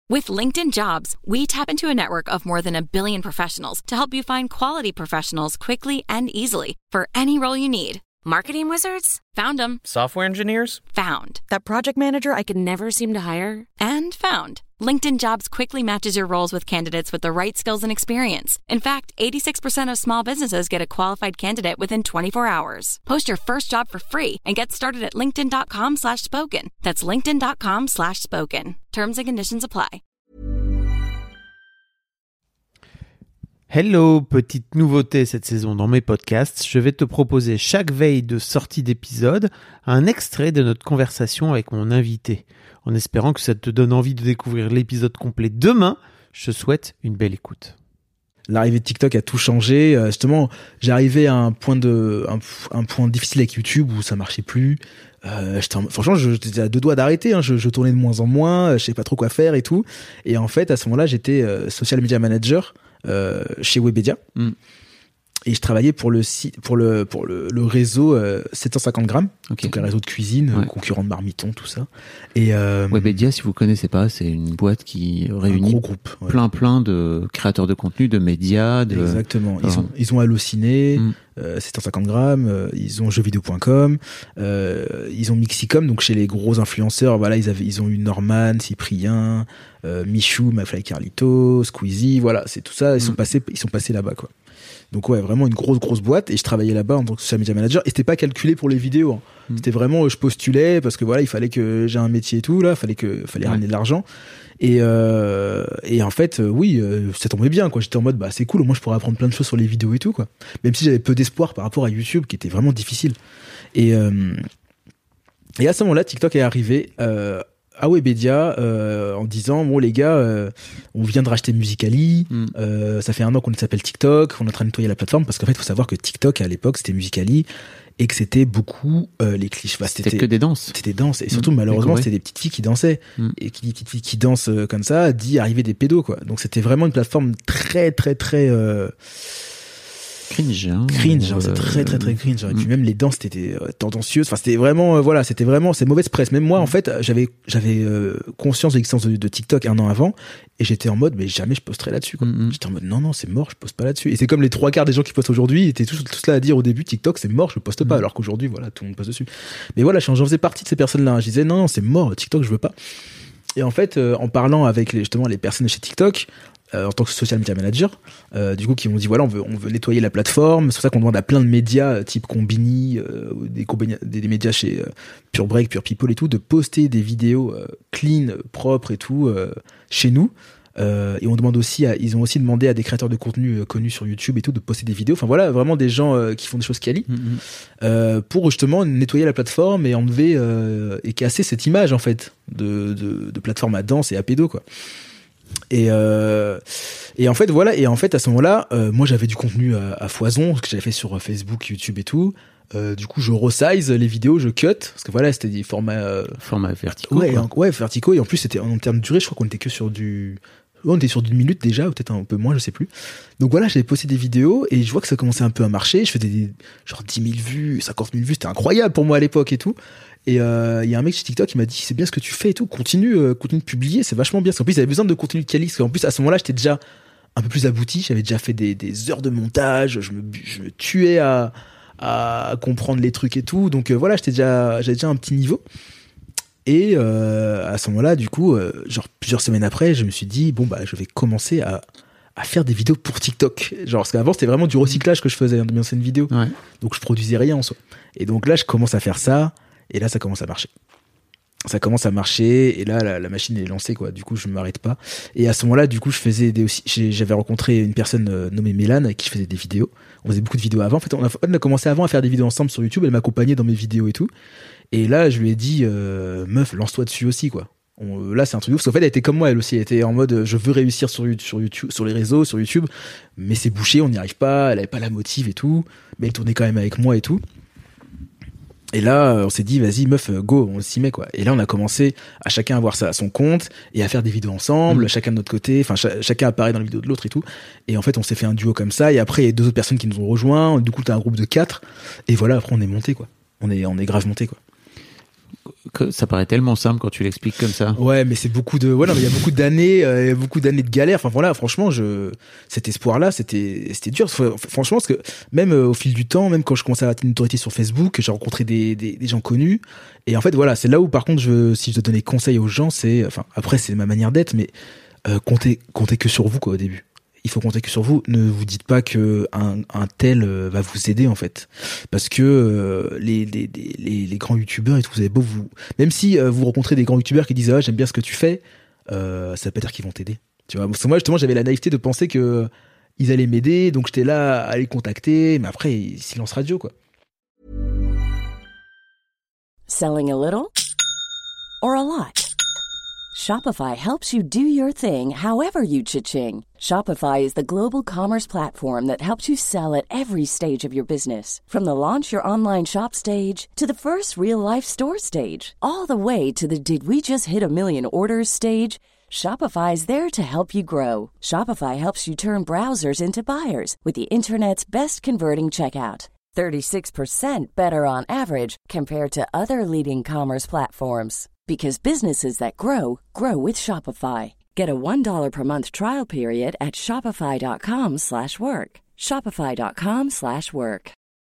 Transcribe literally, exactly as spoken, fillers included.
With LinkedIn Jobs, we tap into a network of more than a billion professionals to help you find quality professionals quickly and easily for any role you need. Marketing wizards? Found them. Software engineers? Found. That project manager I could never seem to hire? And found. LinkedIn Jobs quickly matches your roles with candidates with the right skills and experience. In fact, eighty-six percent of small businesses get a qualified candidate within twenty-four hours. Post your first job for free and get started at linkedin.com slash spoken. That's linkedin.com slash spoken. Terms and conditions apply. Hello, petite nouveauté cette saison dans mes podcasts, je vais te proposer chaque veille de sortie d'épisode un extrait de notre conversation avec mon invité. En espérant que ça te donne envie de découvrir l'épisode complet demain, je te souhaite une belle écoute. L'arrivée de TikTok a tout changé. Euh, justement, j'arrivais à un point de, un, un point difficile avec YouTube où ça marchait plus. Euh, j'étais en, franchement, je, j'étais à deux doigts d'arrêter. Hein. Je, je tournais de moins en moins. Je savais pas trop quoi faire et tout. Et en fait, à ce moment-là, j'étais euh, social media manager euh, chez Webedia. Mm. Et je travaillais pour le site, pour le pour le, le réseau euh, sept cent cinquante grammes, okay. Donc un réseau de cuisine, ouais. Concurrent de Marmiton, tout ça. Et euh, Webedia, si vous connaissez pas, c'est une boîte qui réunit gros groupe, ouais. plein plein de créateurs de contenu, de médias. De... Exactement. Ils ont ils ont Allociné, mm. euh, sept cent cinquante grammes, euh, ils ont jeuxvideo point com, euh, ils ont Mixicom, donc chez les gros influenceurs, voilà, ils avaient ils ont eu Norman, Cyprien, euh, Michou, McFly Carlito, Squeezie, voilà, c'est tout ça. Ils mm. sont passés ils sont passés là-bas, quoi. Donc ouais, vraiment une grosse grosse boîte, et je travaillais là-bas en tant que social media manager, et c'était pas calculé pour les vidéos, hein. Mmh. C'était vraiment, je postulais parce que voilà, il fallait que j'ai un métier et tout, là, fallait que fallait ouais. ramener de l'argent, et euh, et en fait euh, oui, euh, ça tombait bien, quoi. J'étais en mode bah c'est cool, moi je pourrais apprendre plein de choses sur les vidéos et tout, quoi. Même si j'avais peu d'espoir par rapport à YouTube qui était vraiment difficile. Et euh, et à ce moment-là, TikTok est arrivé euh, à Webedia euh, en disant bon les gars, euh, on vient de racheter Musical.ly, mm. euh, ça fait un an qu'on s'appelle TikTok, on est en train de nettoyer la plateforme, parce qu'en fait il faut savoir que TikTok à l'époque c'était Musical.ly et que c'était beaucoup euh, les clichés. Bah, c'était, c'était que des danses. C'était des danses, et surtout mm. malheureusement c'était des petites filles qui dansaient, mm. et qui dit petites filles qui dansent euh, comme ça dit arriver des pédos, quoi. Donc c'était vraiment une plateforme très très très euh, cringe, hein, cringe, hein, c'est très très très cringe. Et puis même les danses étaient euh, tendancieuses. Enfin, c'était vraiment, euh, voilà, c'était vraiment, c'est mauvaise presse. Même moi, en fait, j'avais j'avais euh, conscience de l'existence de, de TikTok un an avant, et j'étais en mode, mais jamais je posterai là-dessus, quoi. Mm-hmm. J'étais en mode, non non, c'est mort, je poste pas là-dessus. Et c'est comme les trois quarts des gens qui postent aujourd'hui étaient tous tous là à dire au début, TikTok c'est mort, je poste pas. Mm-hmm. Alors qu'aujourd'hui, voilà, tout le monde poste dessus. Mais voilà, j'en faisais partie de ces personnes-là. Hein. Je disais, non non, c'est mort, TikTok, je veux pas. Et en fait, euh, en parlant avec les, justement les personnes de chez TikTok, Euh, en tant que social media manager, euh, du coup, qui m'ont dit voilà, on veut, on veut nettoyer la plateforme. C'est pour ça qu'on demande à plein de médias, euh, type Combini, euh, des, des, des médias chez euh, Pure Break, Pure People et tout, de poster des vidéos euh, clean, propres et tout euh, chez nous. Euh, et on demande aussi, à, ils ont aussi demandé à des créateurs de contenu euh, connus sur YouTube et tout de poster des vidéos. Enfin voilà, vraiment des gens euh, qui font des choses quali, mm-hmm. euh, pour justement nettoyer la plateforme et enlever euh, et casser cette image en fait de, de, de plateforme à danse et à pédo, quoi. Et euh, et en fait voilà, et en fait à ce moment-là, euh, moi j'avais du contenu à, à foison, ce que j'avais fait sur Facebook, YouTube et tout. Euh, du coup je resize les vidéos, je cut, parce que voilà, c'était des formats euh, formats verticaux. Ouais, en, ouais, verticaux, et en plus c'était en termes de durée, je crois qu'on était que sur du on était sur d'une minute déjà, ou peut-être un peu moins, je sais plus. Donc voilà, j'avais posté des vidéos et je vois que ça commençait un peu à marcher. Je faisais des genre dix mille vues, cinquante mille vues, c'était incroyable pour moi à l'époque et tout. Et il euh, y a un mec chez TikTok qui m'a dit c'est bien ce que tu fais et tout, continue, euh, continue de publier, c'est vachement bien. Parce qu'en plus, il avait besoin de contenu de quali. Parce qu'en plus, à ce moment-là, j'étais déjà un peu plus abouti. J'avais déjà fait des, des heures de montage. Je me, je me tuais à, à comprendre les trucs et tout. Donc euh, voilà, j'étais déjà, j'avais déjà un petit niveau. Et euh, à ce moment-là, du coup, euh, genre plusieurs semaines après, je me suis dit bon bah je vais commencer à à faire des vidéos pour TikTok. Genre parce qu'avant c'était vraiment du recyclage que je faisais, hein, de mes anciennes vidéos. Ouais. Donc je produisais rien en soi. Et donc là, je commence à faire ça. Et là, ça commence à marcher. Ça commence à marcher, et là, la, la machine est lancée, quoi. Du coup, je ne m'arrête pas. Et à ce moment-là, du coup, je faisais des aussi, j'avais rencontré une personne euh, nommée Mélane, avec qui je faisais des vidéos. On faisait beaucoup de vidéos avant. En fait, on a, on a commencé avant à faire des vidéos ensemble sur YouTube. Elle m'accompagnait dans mes vidéos et tout. Et là, je lui ai dit, euh, meuf, lance-toi dessus aussi, quoi. On, là, c'est un truc ouf. Parce qu'en fait, elle était comme moi, elle aussi. Elle était en mode, je veux réussir sur, sur YouTube, sur les réseaux, sur YouTube. Mais c'est bouché, on n'y arrive pas. Elle avait pas la motive et tout. Mais elle tournait quand même avec moi et tout. Et là, on s'est dit, vas-y, meuf, go, on s'y met, quoi. Et là, on a commencé à chacun avoir ça à son compte et à faire des vidéos ensemble, mmh. chacun de notre côté, enfin, ch- chacun apparaît dans la vidéo de l'autre et tout. Et en fait, on s'est fait un duo comme ça. Et après, il y a deux autres personnes qui nous ont rejoints. Du coup, t'as un groupe de quatre. Et voilà, après, on est monté, quoi. On est, on est grave monté, quoi. que ça paraît tellement simple quand tu l'expliques comme ça. Ouais, mais c'est beaucoup de, ouais, non, mais il y a beaucoup d'années, euh, il y a beaucoup d'années de galère. Enfin voilà, franchement, je, cet espoir-là, c'était, c'était dur. Franchement, parce que même euh, au fil du temps, même quand je commençais à atteindre une notoriété sur Facebook, j'ai rencontré des, des, des gens connus. Et en fait, voilà, c'est là où, par contre, je, si je dois donner conseil aux gens, c'est, enfin, après, c'est ma manière d'être, mais euh, comptez, comptez que sur vous, quoi, au début. Il faut compter que sur vous. Ne vous dites pas que un, un tel euh, va vous aider en fait, parce que euh, les, les les les grands youtubeurs et tout, vous avez beau vous, même si euh, vous rencontrez des grands youtubeurs qui disent ah j'aime bien ce que tu fais, euh, ça veut pas dire qu'ils vont t'aider. Tu vois, parce que moi justement j'avais la naïveté de penser que euh, ils allaient m'aider, donc j'étais là à les contacter, mais après silence radio quoi. Selling a little or a lot? Shopify helps you do your thing however you cha-ching. Shopify is the global commerce platform that helps you sell at every stage of your business. From the launch your online shop stage to the first real-life store stage, all the way to the did we just hit a million orders stage. Shopify is there to help you grow. Shopify helps you turn browsers into buyers with the internet's best converting checkout. thirty-six percent better on average compared to other leading commerce platforms. Because businesses that grow, grow with Shopify. Get a one dollar per month trial period at shopify.com slash work. Shopify.com slash work.